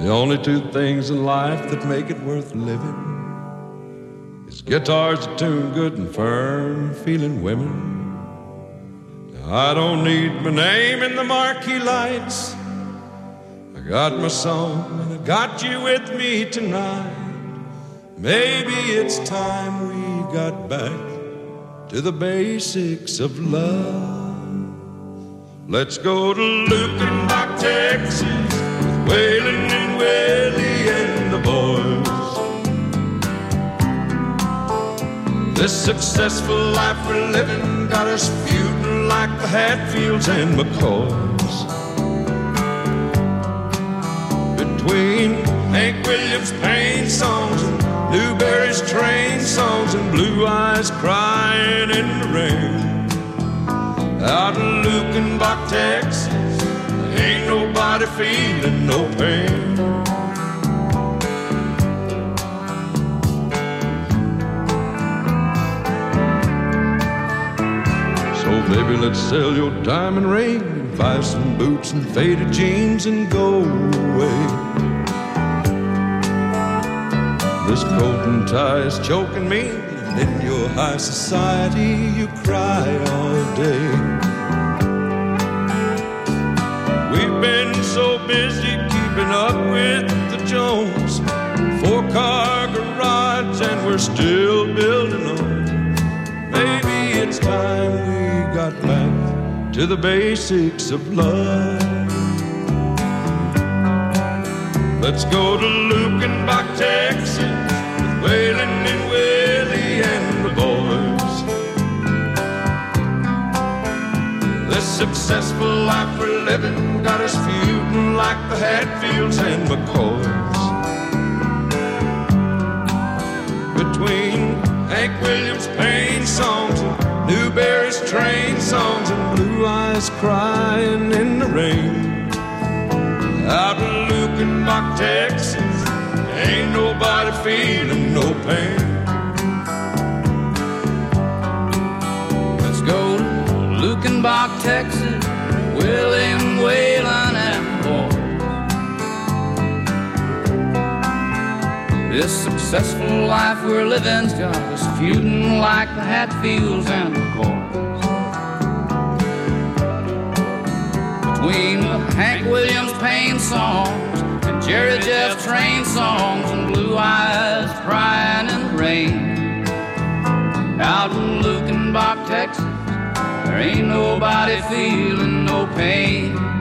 The only two things in life that make it worth living is guitars that tune good and firm feeling women. Now, I don't need my name in the marquee lights. I got my song and I got you with me tonight. Maybe it's time we got back to the basics of love. Let's go to Lukenbach, Texas, with Waylon and Willie and the boys. This successful life we're living got us feuding like the Hatfields and McCoys. Between Hank Williams' pain songs and Newberry's train songs and Blue Eyes crying in the rain. Out in Lukenbach, Texas, ain't nobody feeling no pain. So baby, let's sell your diamond ring, buy some boots and faded jeans and go away. This coat and tie is choking me, and in your high society you cry all day. We've been so busy keeping up with the Jones, 4-car garage and we're still building on. Maybe it's time we got back to the basics of love. Let's go to Lukenbach, Texas, with Waylon and Willie and the boys. This successful life we're living got us feuding like the Hatfields and McCoys. Between Hank Williams' pain songs and Newberry's train songs and Blue Eyes crying in the rain. Out in Lukenbach, Texas, ain't nobody feeling no pain. Let's go to Lukenbach, Texas, William, Waylon, and boys. This successful life we're living's got us feuding like the Hatfields and McCoys. Between the Hank Williams pain songs and Jerry Jeff train songs and Blue Eyes crying in the rain. Out in Lukenbach, Texas, there ain't nobody feeling no pain.